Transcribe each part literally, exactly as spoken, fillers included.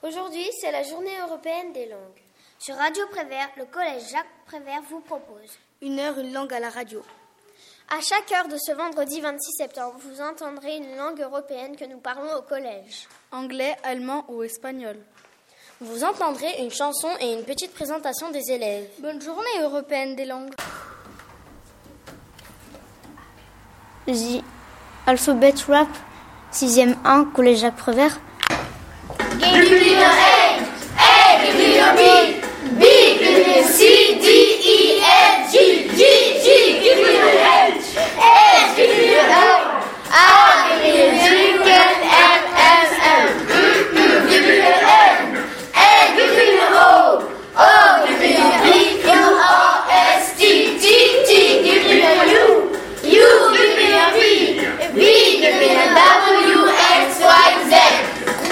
Aujourd'hui, c'est la journée européenne des langues. Sur Radio Prévert, le collège Jacques Prévert vous propose Une heure, une langue à la radio. À chaque heure de ce vendredi vingt-six septembre, vous entendrez une langue européenne que nous parlons au collège. Anglais, allemand ou espagnol. Vous entendrez une chanson et une petite présentation des élèves. Bonne journée européenne des langues. The Alphabet Rap, sixième un, collège Jacques Prévert. Give me your A, A, give me your B, B, give me your C, D, E, F, G, G, G, give me your H, H, give me your O, O, give me your G, M, M, M, M, give me your N, N, give me your O, O, give me your P, Q, R, S, T, T, T, give me your U, U, give me your V, V, give me your W, X, Y, Z.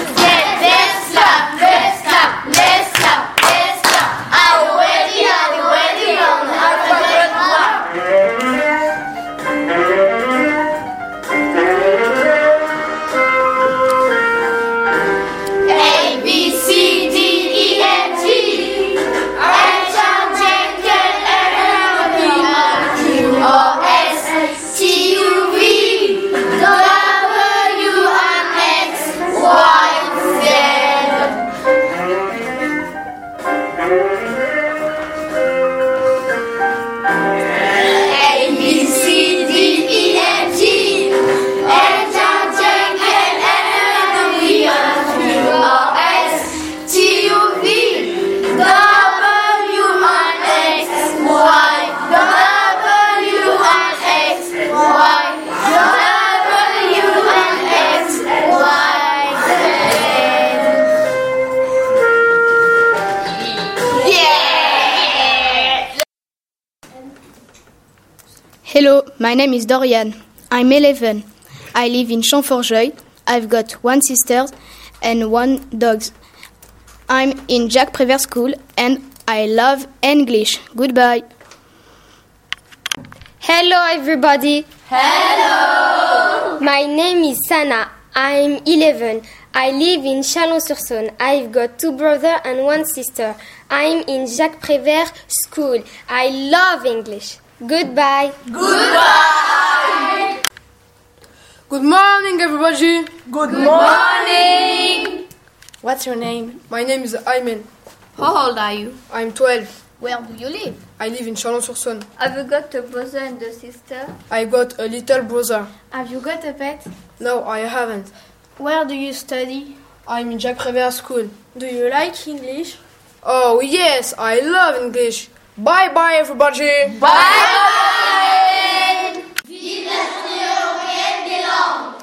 Hello, my name is Dorian. I'm eleven. I live in Champforgeuil. I've got one sister and one dog. I'm in Jacques Prévert School and I love English. Goodbye. Hello everybody. Hello. My name is Sana. I'm eleven. I live in Chalon-sur-Saône. I've got two brothers and one sister. I'm in Jacques Prévert School. I love English. Goodbye. Goodbye. Good morning, everybody. Good morning. What's your name? My name is Ayman. How old are you? I'm twelve. Where do you live? I live in Chalon-sur-Saône. Have you got a brother and a sister? I got a little brother. Have you got a pet? No, I haven't. Where do you study? I'm in Jacques Prévert School. Do you like English? Oh, yes, I love English. Bye-bye, everybody. Bye.